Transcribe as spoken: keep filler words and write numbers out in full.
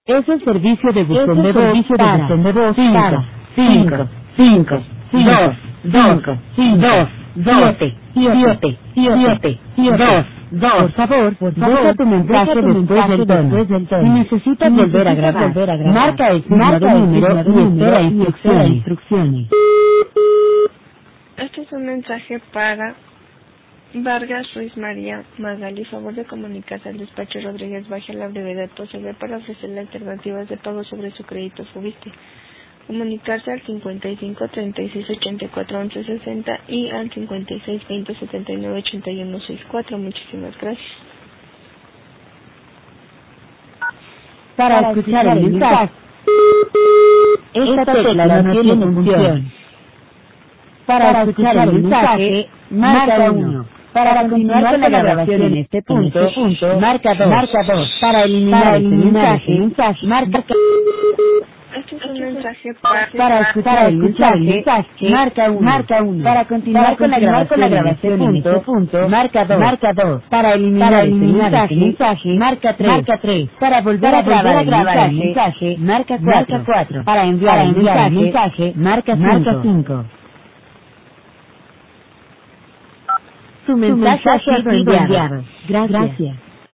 Es el servicio de buzón de voz servicio de para buzón de voz cinco, para cinco, cinco, cinco, dos, cinco, dos, dos, siete, siete, siete, siete, dos, dos. Por favor, Por deja favor, tu mensaje deja tu después mensaje del tono. después del tono. Si necesitas Si volver a necesitas grabar, volver a grabar, marca el signo marca de el número signo de y espera número y espera instrucciones. instrucciones. Este es un mensaje para Vargas Ruiz María Magali. Favor de comunicarse al despacho Rodríguez Baja la brevedad posible para ofrecerle alternativas de pago sobre su crédito Fubiste. Comunicarse al cincuenta y cinco, treinta y seis, ochenta y cuatro, once, sesenta y al cincuenta y seis, veinte, setenta y nueve, ochenta y uno, sesenta y cuatro. Muchísimas gracias. Para, para escuchar, escuchar el mensaje, esta tecla no tiene función. Para, para escuchar el mensaje, marca uno. Para, para continuar, continuar con la grabación en este punto, este punto marca dos. Marca dos. Para eliminar, para eliminar este mensaje, marca. Este es un mensaje para, para escuchar el mensaje, mensaje marca uno. Marca uno. Para continuar, para con, continuar la con la grabación en este punto, marca dos. Marca dos. Para eliminar, para eliminar este mensaje, mensaje, marca tres. Marca tres. Para volver para a grabar, volver a grabar el mensaje, el mensaje marca cuatro. Marca cuatro. Para enviar, para enviar el mensaje, mensaje marca marca cinco. Su mensaje, Su mensaje ha sido enviado. enviado. Gracias. Gracias.